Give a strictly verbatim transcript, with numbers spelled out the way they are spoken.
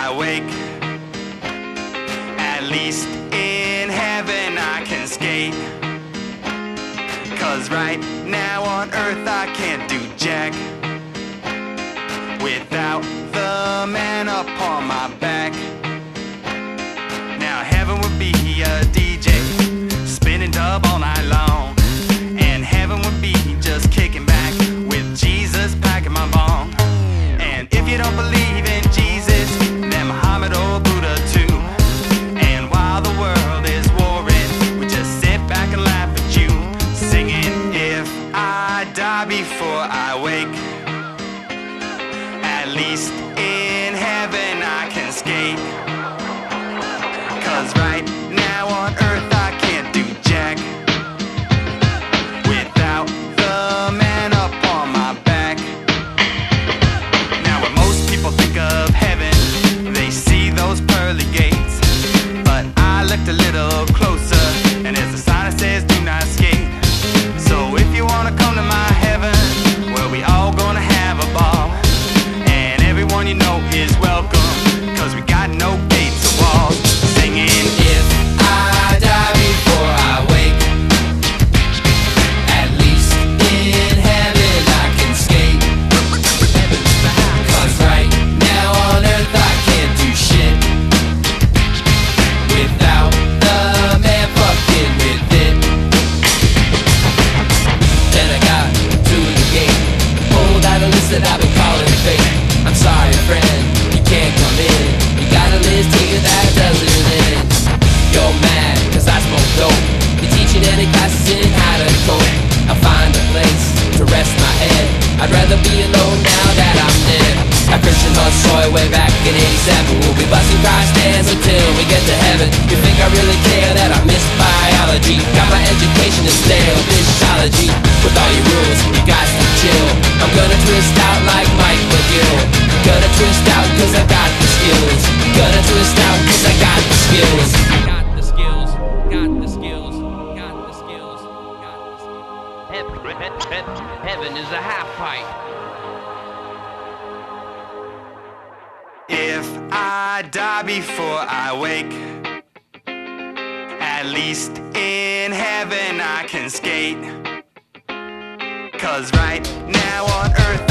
I wake. At least in heaven I can skate. Cause right now on earth I can't do jack without the man upon my back. Now heaven would be a D J spinning dub all night long, and heaven would be just kicking back with Jesus packing my bong. And if you don't believe in Jesus, then Muhammad or Buddha too. And while the world is warring, we just sit back and laugh at you, singing, if I die before I wake, at least in heaven I can skate. Cause right now on earth I can't do jack without the man upon my back. Now when most people think of heaven, they see those pearly gates, but I looked a little closer, and there's a sign that says do not skate. So if you wanna come to my heaven, well, we all gonna have a ball, and everyone you know is welcome, cause we got no gates or walls. Singing, if I die before I wake, at least in heaven I can skate. Cause right now on earth I can't do shit without the man fucking with it. Then I got to the gate, pulled out a list that I've been calling fake. I'm sorry friend, you can't come in, you got a list here that doesn't end. You're mad cause I smoke dope, you're teaching any classes in how to cope. I'll find a place to rest my head, I'd rather be alone now that I'm dead. A Christian soy way back in eighty-seven, we'll be busting Christ hands until we get to heaven. You think I really care that I missed biology? Got my education in stale physiology. With all your rules, you guys can chill. I'm gonna twist out like Mike McGill. Gonna twist out cause I got the skills. Gonna twist out cause I got the skills. Got the skills, got the skills, got the skills, got the skills. Heaven, heaven is a half pipe. If I die before I wake, at least in heaven I can skate. Cause right now on earth